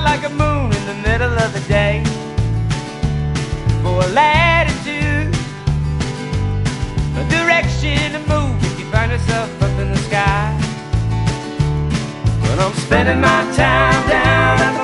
shine like a moon in the middle of the day. For latitude, a direction to move if you find yourself up in the sky. But I'm spending my time down at